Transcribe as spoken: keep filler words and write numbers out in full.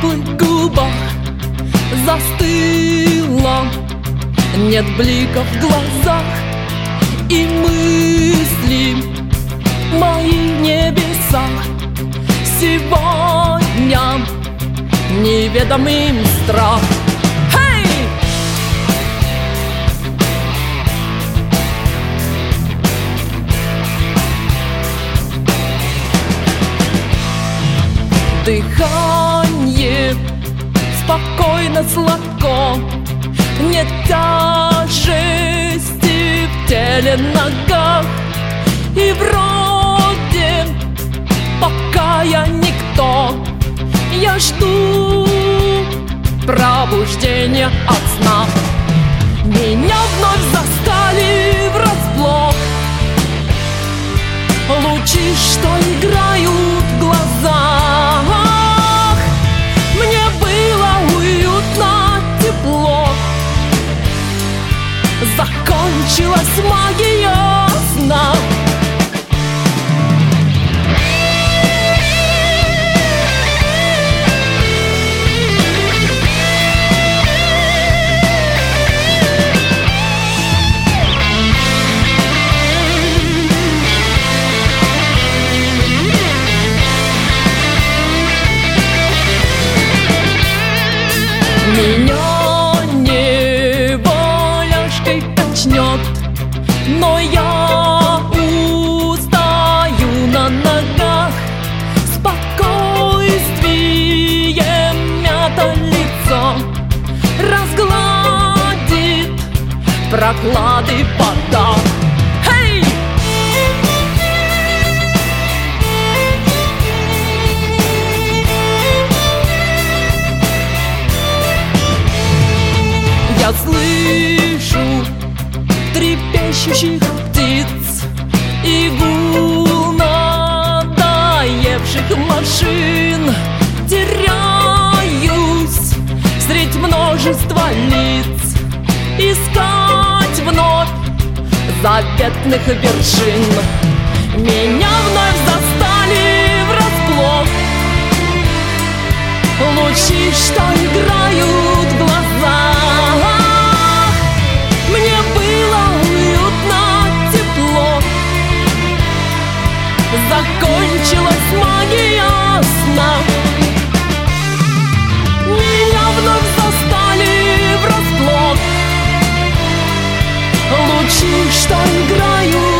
теплых губах застыла, нет бликов в глазах, и мысли мои в небесах. Сегодня неведомым страх. Hey! Дыхание спокойно, сладко, нет тяжести в теле, ногах. И вроде пока я никто, я жду пробуждения от сна. Меня вновь застали врасплох лучи, что играют в глазах. Мне было уютно, тепло, закончилась магия сна. Меня неволяшкой качнет, но я устаю на ногах. Спокойствие мято лицо разгладит проклады вода. Hey! Я слышу трепещущих птиц и гул надоевших машин. Теряюсь средь множества лиц, искать вновь заветных вершин. Меня вновь застали врасплох лучи, что играют в глазах. Мне было уютно, тепло, закончилась магия сна. Меня вновь застали врасплох лучи, что играют